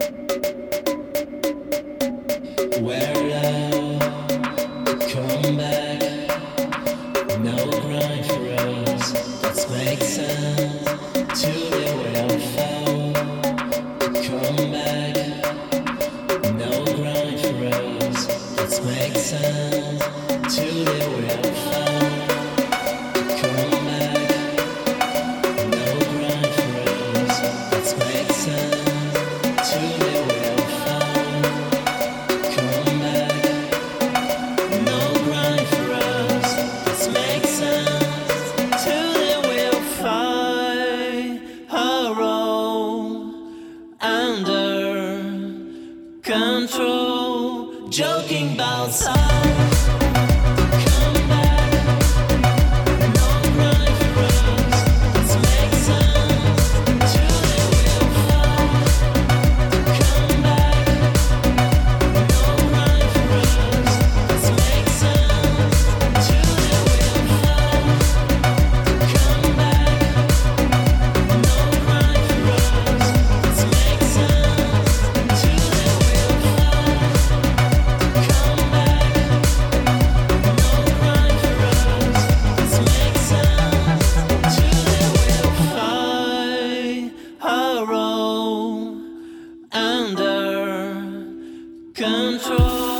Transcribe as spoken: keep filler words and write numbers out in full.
Where love come back, no grind for us. Let's make sense to the way I felt. Come back, no grind for us. Let's make sense to the way I felt. Come back, no grind for us. Let's make sense to the way I felt. Come back, no grind for us. Let's make sense to the we'll find our own under control. Joking about sound. Come back, no grind for us. Let's make sense to the we'll find. Come back. No grind for us. Let's make sense to the we'll find. Come back. No grind for us. Let's make sense to the we'll find. Come back. No grind for us. Let's make sense to the we'll find our own under control.